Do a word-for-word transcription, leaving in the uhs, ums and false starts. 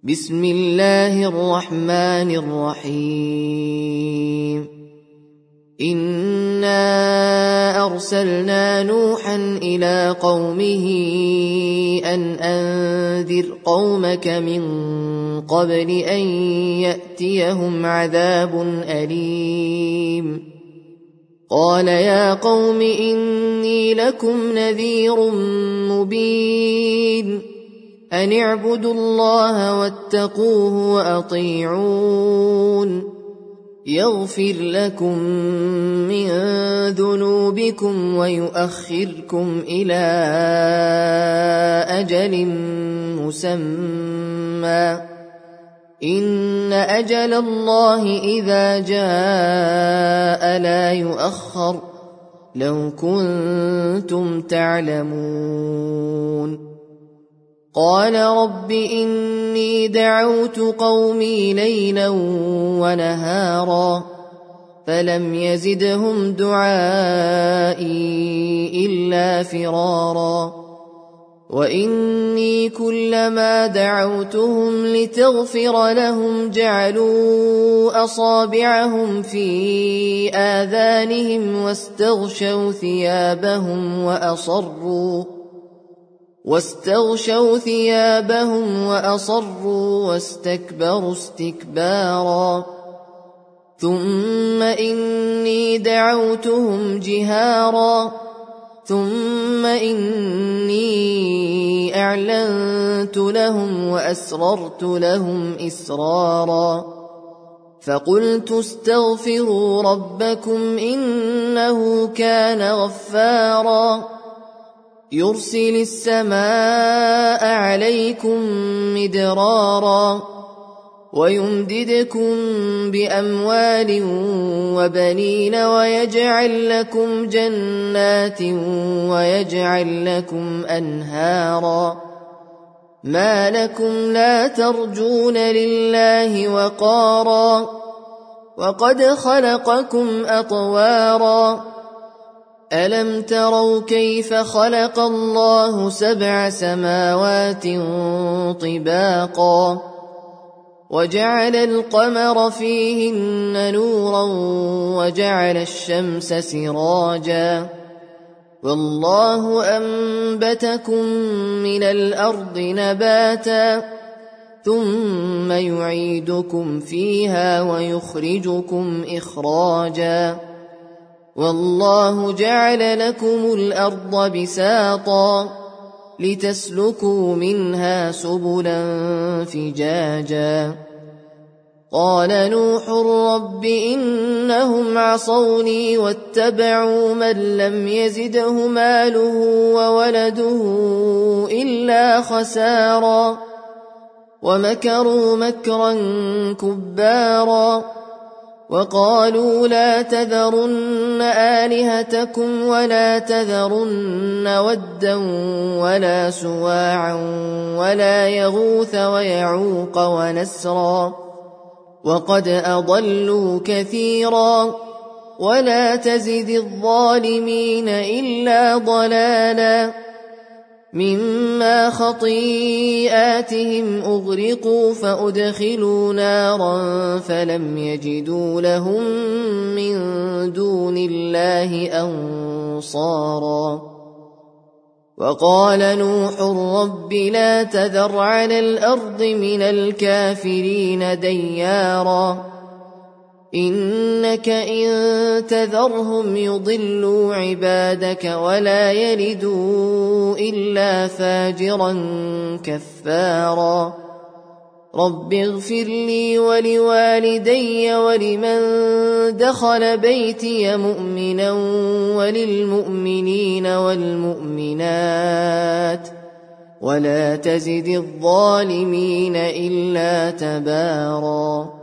بسم الله الرحمن الرحيم إنا أرسلنا نوحا إلى قومه أن أنذر قومك من قبل أن يأتيهم عذاب أليم قال يا قوم إني لكم نذير مبين أن اعبدوا الله واتقوه وأطيعون يغفر لكم من ذنوبكم ويؤخركم إلى أجل مسمى إن أجل الله إذا جاء لا يؤخر لو كنتم تعلمون قال رب إني دعوت قومي ليلا ونهارا فلم يزدهم دعائي إلا فرارا وإني كلما دعوتهم لتغفر لهم جعلوا أصابعهم في آذانهم واستغشوا ثيابهم وأصروا واستغشوا ثيابهم وأصروا واستكبروا استكبارا ثم إني دعوتهم جهارا ثم إني أعلنت لهم وأسررت لهم إسرارا فقلت استغفروا ربكم إنه كان غفارا يرسل السماء عليكم مدرارا ويمددكم بأموال وبنين ويجعل لكم جنات ويجعل لكم أنهارا ما لكم لا ترجون لله وقارا وقد خلقكم أطوارا ألم تروا كيف خلق الله سبع سماوات طباقا وجعل القمر فيهن نورا وجعل الشمس سراجا والله أنبتكم من الأرض نباتا ثم يعيدكم فيها ويخرجكم إخراجا والله جعل لكم الأرض بساطا لتسلكوا منها سبلا فجاجا قال نوح رب إنهم عصوني واتبعوا من لم يزده ماله وولده إلا خسارا ومكروا مكرا كبارا وقالوا لا تذرن آلهتكم ولا تذرن ودا ولا سواعا ولا يغوث ويعوق ونسرا وقد أضلوا كثيرا ولا تزد الظالمين إلا ضلالا مما خطيئاتهم أغرقوا فأدخلوا نارا فلم يجدوا لهم من دون الله أنصارا وقال نوح رب لا تذر على الأرض من الكافرين ديارا إنك إن تذرهم يضلوا عبادك ولا يلدوا إلا فاجرا كفارا رب اغفر لي ولوالدي ولمن دخل بيتي مؤمنا وللمؤمنين والمؤمنات ولا تزد الظالمين إلا تبارا